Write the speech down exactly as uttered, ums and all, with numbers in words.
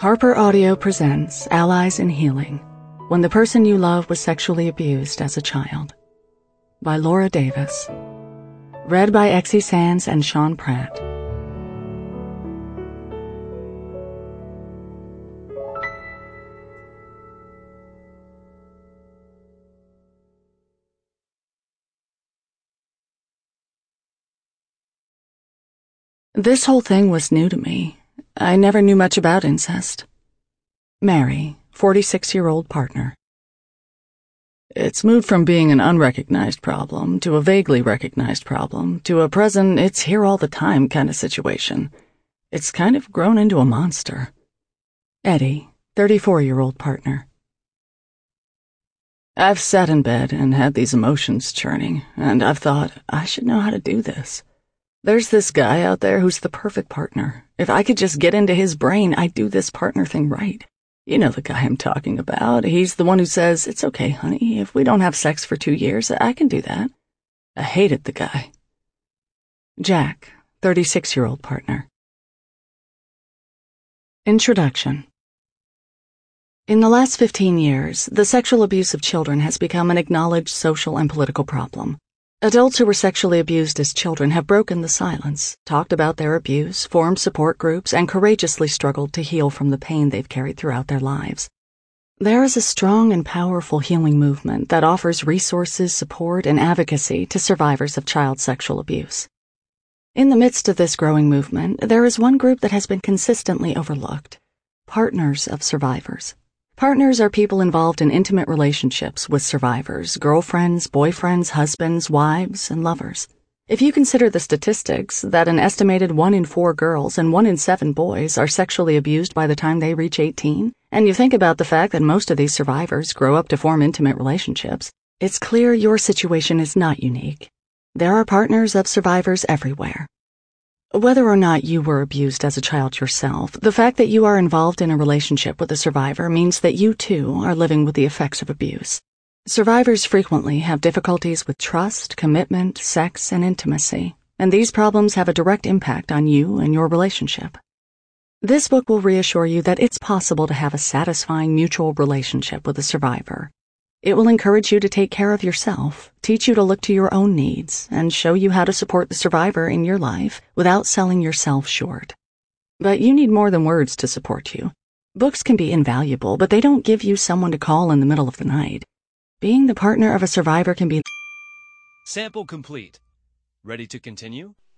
Harper Audio presents Allies in Healing, When the Person You Love Was Sexually Abused as a Child, by Laura Davis. Read by Exie Sands and Sean Pratt. This whole thing was new to me. I never knew much about incest. Mary, forty-six-year-old partner. It's moved from being an unrecognized problem to a vaguely recognized problem to a present it's here all the time kind of situation. It's kind of grown into a monster. Eddie, thirty-four-year-old partner. I've sat in bed and had these emotions churning, and I've thought, I should know how to do this. There's this guy out there who's the perfect partner. If I could just get into his brain, I'd do this partner thing right. You know the guy I'm talking about. He's the one who says, it's okay, honey, if we don't have sex for two years, I can do that. I hated the guy. Jack, thirty-six-year-old partner. Introduction. In the last fifteen years, the sexual abuse of children has become an acknowledged social and political problem. Adults who were sexually abused as children have broken the silence, talked about their abuse, formed support groups, and courageously struggled to heal from the pain they've carried throughout their lives. There is a strong and powerful healing movement that offers resources, support, and advocacy to survivors of child sexual abuse. In the midst of this growing movement, there is one group that has been consistently overlooked: partners of survivors. Partners are people involved in intimate relationships with survivors, girlfriends, boyfriends, husbands, wives, and lovers. If you consider the statistics that an estimated one in four girls and one in seven boys are sexually abused by the time they reach eighteen, and you think about the fact that most of these survivors grow up to form intimate relationships, it's clear your situation is not unique. There are partners of survivors everywhere. Whether or not you were abused as a child yourself, the fact that you are involved in a relationship with a survivor means that you, too, are living with the effects of abuse. Survivors frequently have difficulties with trust, commitment, sex, and intimacy, and these problems have a direct impact on you and your relationship. This book will reassure you that it's possible to have a satisfying mutual relationship with a survivor. It will encourage you to take care of yourself, teach you to look to your own needs, and show you how to support the survivor in your life without selling yourself short. But you need more than words to support you. Books can be invaluable, but they don't give you someone to call in the middle of the night. Being the partner of a survivor can be... Sample complete. Ready to continue?